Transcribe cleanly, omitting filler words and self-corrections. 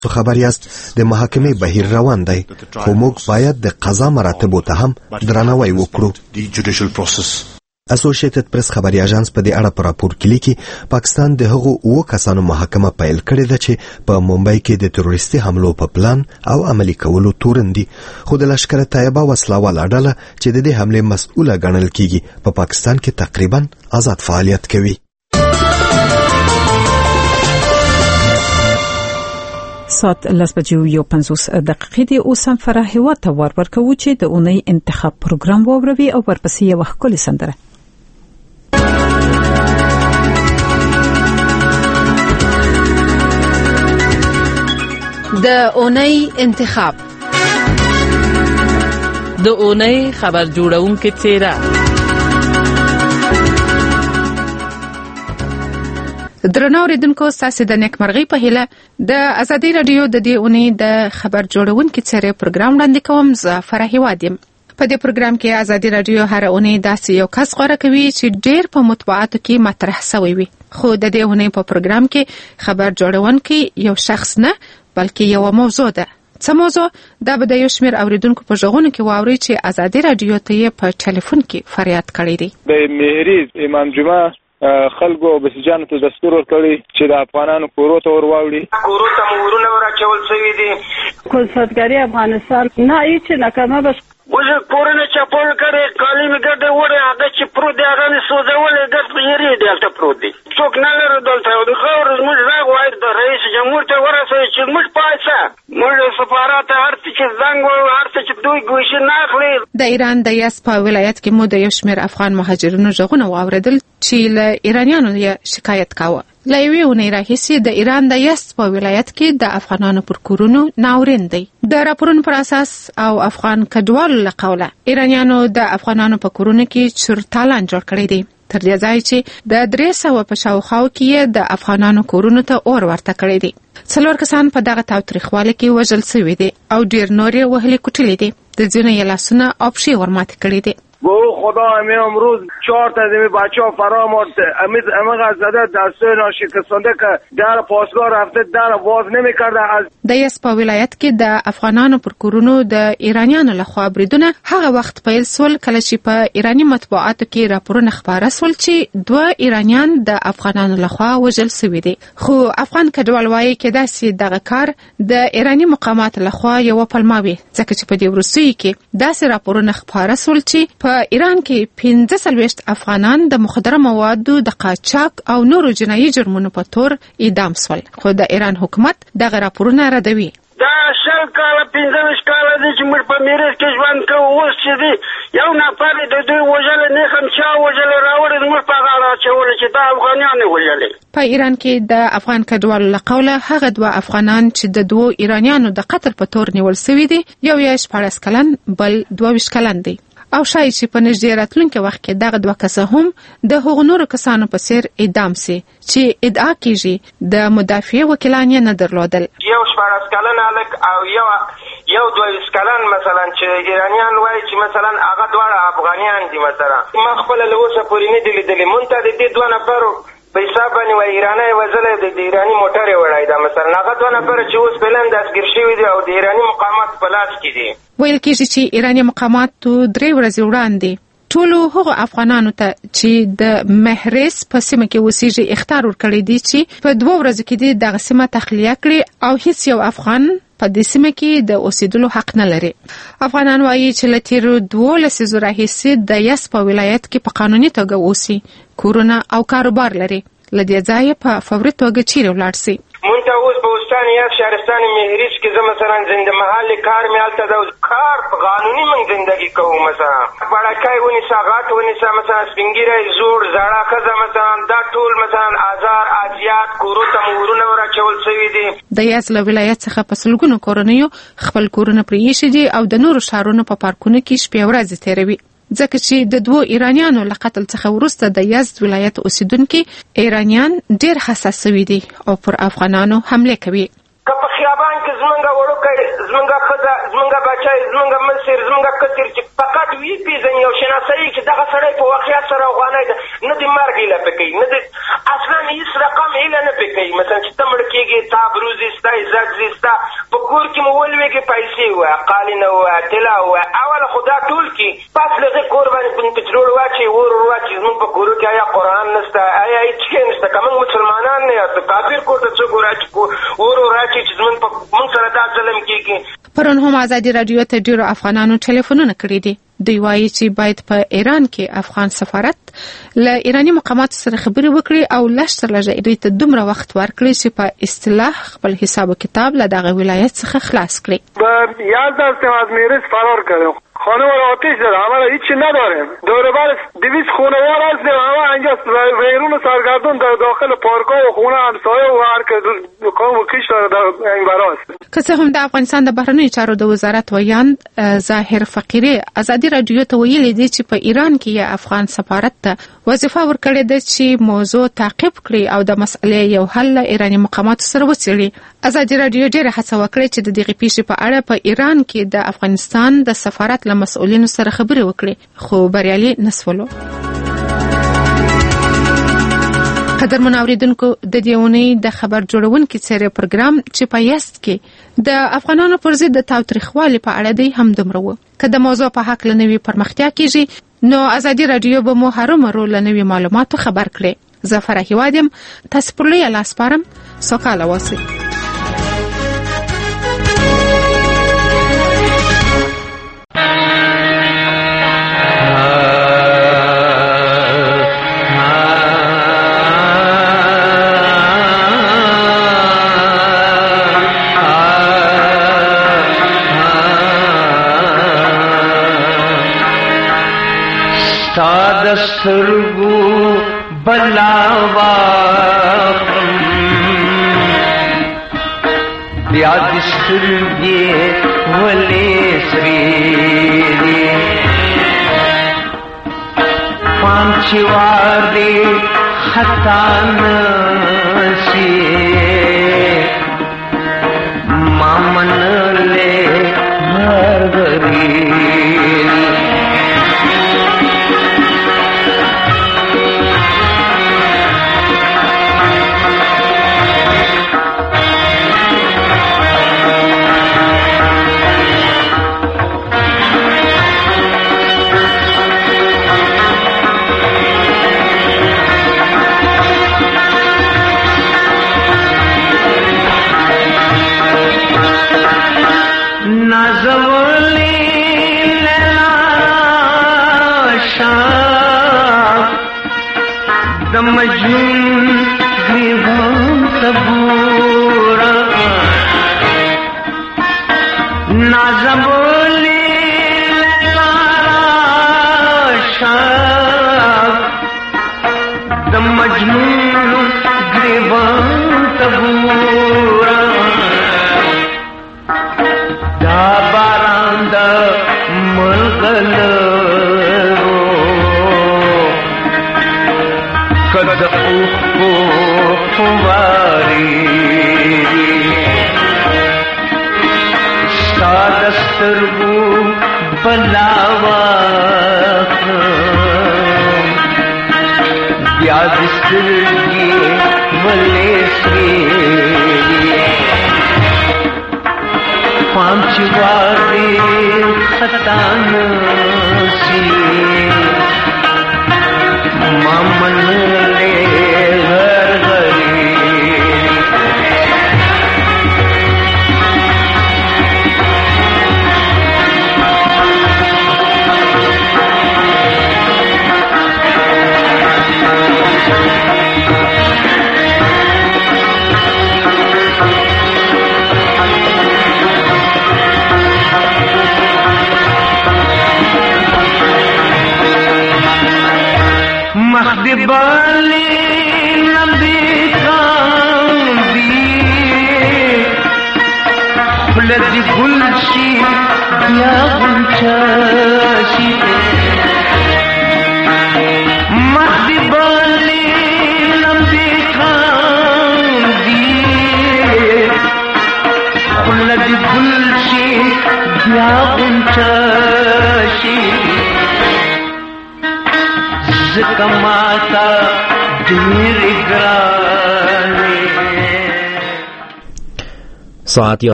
خبر یاست د محاکمې بهیر روان دی، خو موږ باید د قضا مراتبو ته هم درناوی وکړو. اسوسییټډ پریس خبري اژانس په دې اړه په راپور کې لیکي پاکستان د هغو 7 کسانو محاکمه پیل کړې ده چې په ممبئی کې د تروریستي حملو په پلان او عملي کولو تورن دي، خو د لشکره طیبه وسلواله ډله چې د دې حملې مسؤله ګڼل کیږي په پاکستان کې تقریبا آزاد فعالیت کوي. ساعت 10:50 دی. اوس هم فراه هیواد ته ورکوو چې د اونۍ انتخاب پروګرام واوروي او ورپسې یو ښکلې سندره. د اونۍ انتخاب، د اونۍ خبر جوړونکو څیره. درنو اوریدونکو، تاسو د نیکمرغۍ په هیله د ازادي رادیو د دې اونۍ د خبر جوړونکو څیره پروګرام وړاندې کوم. زه فراه هیواد یم. په دې پروګرام کې ازادي رادیو هر اونۍ داسې یو کس غوړه کوي چې ډېر په مطبوعاتو کې مطرح شوی وي، خو د دې اونۍ په پروګرام کې خبر جوړونکو یو شخص نه بلکې یو موضوع ده. څه موضوع؟ دا به د یو شمېر اوریدونکو په غوږونو کې واوري چې ازادي رادیو ته یې په ټلیفون کې فریاد کړی دی. د مهریز امام جمعه خلکو بسجانو ته دستور ورکړی چې د افغانانو کورو ته ورواوړي. کورو ته مورونه ورچول شوي دي. کلفتګری افغانستان نه هیڅ ناکامه بس وجه کورونه چپول کړي، کالی می ګډه وړه هغه چې پرو دی هغه سوځولې ګټ یری دی البته پرو دی. څوک نه لري دلته د خور موږ راغ وای د رئیس جمهور ته ورسې چې موږ پایسه موږ سفارت هر څه چې زنګ هر څه چې دوی ګوښه نه اخلي. د ایران د یاس په ولایت کې مو د یو شمېر افغان مهاجرینو ژغونه واوریدل چې له ایرانیانو یې شکایت کاوه. له یوې اونۍ راهیسې د ایران د یاس په ولایت کې د افغانانو پر کورونو ناورین دی. د راپورونو پر اساس او افغان کډوالو له قوله ایرانیانو د افغانانو په کورونو کې چورتالان جوړ کړی دی، تر دې ځای چې د 300 په شاوخوا کې د افغانانو کورونو ته اور ورته کړی دی. 4 کسان په دغه تاوتریخوالي کې وژل شوي دي او ډیر نور یې وهلي کوټلي دي. د ځینو یې لاسونه او پښې ورماتې کړي دي. گو خدا همه امروز 4 تا از این بچه ها فرا مرد. همه غزده دستای ناشکستانده که در پاسگاه رفته در باز نمی کرده. د یاس په ولایت کې د افغانانو پر کورونو د ایرانیانو لخوا بریدونه هغه وخت پیل سول کله چې په ایرانی مطبوعاتو کې راپورونه خبره سول چې 2 ایرانیان د افغانانو لخوا وژل شوي دي. خو افغان کډوال وایي چې داسې دغه کار د ایرانی مقاماتو لخوا یو پلمه وي، ځکه چې په دې وروستیو کې داسې راپورونه خبره سول چې په ایران کې 45 افغانان د مخدره موادو د قاچاق او نورو جنایي جرمونو په تور اعدام شول، خو د ایران حکومت دغه راپورونه ردوي. دا 15 کاله دي چې موږ په میراث کې ژوند کوو. اوس چې دی یو نفر د دوی وژل نه هم چا وژل راوړي موږ په غاړه اچول چې دا افغانان وژل. په ایران کې د افغان کډوالو له قوله هغه 2 افغانان چې د 2 ایرانیانو د قتل په تور نیول شوي دي، یو یې 14 کلن بل 22 کلن دی. او شاید چې په نږدې راتلونکي وخت کې دغه 2 کسه هم د هغو نورو کسانو په څیر اعدام شي چې ادعا کیږي د مدافع وکیلان یې نه درلودل. یو 14 کلن هلک او یو 22 کلن مثلا چې ایرانیان وایي چې مثلا هغه دواړه افغانیان دي. مثلا ما خپل له اوسه پورې نه دي لیدلي. مونږ ته د دې 2 نفرو په حساب باندې وایي ایرانی وزله د ایرانی موټر یې وړی دا. مثلا هغه 2 نفر چې اوس فعلا دستګیر شوي دي او د ایرانی مقامات په لاس کې دي. ویل کېږي چې ایرانی مقامات 3 ورځې وړاندې ټولو هغو افغانانو ته چې د مهریز په سیمه کې اوسېږي اخطار ورکړی دی چې په 2 ورځو کې دغه سیمه تخلیه کړي او هیڅ یو افغان په دې سیمه کې د اوسېدلو حق نه لري. افغانان وایي چې له تیرو 2 لسیزو راهیسې د یاس په ولایت کې په قانوني توګه اوسي، کورونه او کاروبار لري، له دې ځایه په فوري توګه چیرې ولاړ شي. مونږ ته اوس په استان یاس شهرستان مهریز کې زه مثلا زنده محل کار مې هلته د کار په قانوني من زندگی کوو. مثلا بړکای ونیسه، غاټ ونیسه، مثلا سپینګیری زوړ زاړه ښځه مثلا دا ټول مثلا آزار ازیات کورو ته مورونه ورچول شوي دي. د یاس له ولایت څخه په سلګونو کورنیو خپل کورونه پرې ایښي دي او د نورو ښارونو په پارکونو کې شپې ورځې تېروي، ځکه چې د 2 ایرانیانو له قتل څخه وروسته د یزد ولایت اوسیدونکي ایرانیان ډېر حساس شوي دي او پر افغانانو حمله کوي. که په خیابان کې زمونږ وړوکی، زمونږ ښځه، زمونږ بچی، زمونږ مشر، زمونږ کسر چې فقط وی پیژني او شناسایي چې دغه سړی په واقعیت سره افغانۍ ده، نه د مرګ هیله پې کوي، نه د اصلا هېڅ رقم هیله نه پې کوي. مثلا چې ته مړ کېږي، تا بروز ځي ستا، عزت ځي ستا، په کور کې مو ولوېږي، پیسې ووایه، قالینه ووایه، طلا ووایه، اوله خو دا ټول کي، پس له هغې کور باندې پچروړ واچوي، اور واچوي. زمونږ په کورو کې آیا قرآن نشته، آیا هېڅ شی نشته؟ که موږ مسلمانان نه یاست، کافر کور ته څوک اور واچوي چې موږ سره دا ظلم کېږي. پرون هم ازادي راډیو ته ډیرو افغانانو ټلیفونونه کړي دي. دوی وایي چې باید په ایران کې افغان سفارت له ایرانی مقاماتو سره خبرې وکړي او لږ تر لږه دوی ته دومره وخت ورکړي چې په اصطلاح خپل حساب و کتاب له دغه ولایت څخه خلاص کړي. به 11 هستیم از میرس فرار کردیم. خانه رو آتش زد، همه هیچی نداریم، دوره بر 200 خونه‌وار هستیم، همه اینجا ویرون و سرگردون در داخل پارک‌ها و خونه همسایه و هر که دکان و کیش در این برا است. که څه هم د افغانستان د بهرنیو چارو د وزارت ویاند ظاهر فقیری ازادي راډیو ته ویلي دي چې په ایران کې یې افغان سفارت ته وظیفه ورکړې ده چې موضوع تعقیب کړي او د مسئلې یو حل له ایرانی مقاماتو سره وڅېړي. ازادي راډیو ډېره هڅه وکړې چې د دغې پیښې په اړه په ایران کې د افغانستان د سفارت له مسؤلینو سره خبرې وکړي، خو بریالي نسولو. قدرمن اوریدونکو، د دې اونۍ د خبر جوړونکي څېرې پروګرام چې په یست کې د افغانانو پر ضد د تاوتریخوالي په اړه دی هم دومره و. که د موضوع په هکله نوې پرمختیا کیږي نو ازادي راډیو به مو هرومرو له نوې معلوماتو خبر کړي. زه فرحي وادم، تاسو پر لویه لاس سپارم. سوکاله اوسئ. سرگو بلاوام بیاد سرگی ولی سری پانچی واری خطا نسی مامن لے مرگری مجنون گریبان تبورا نازبولی شاب د مجنون گریبان تبورا دا باران دا ملغلو کد اوخ کو خواری ستا دسترگو بلاوا بیا دسترگی ولی سری پانچ واری خطان سی مامن لے گھر گری مخدبالی نبی کاندی بلدی گلشی بیا گلچاشی مخدبالی نبی کاندی بلدی گلشی بیا گلچاشی زکماتا ډېر ګرانې. ساعت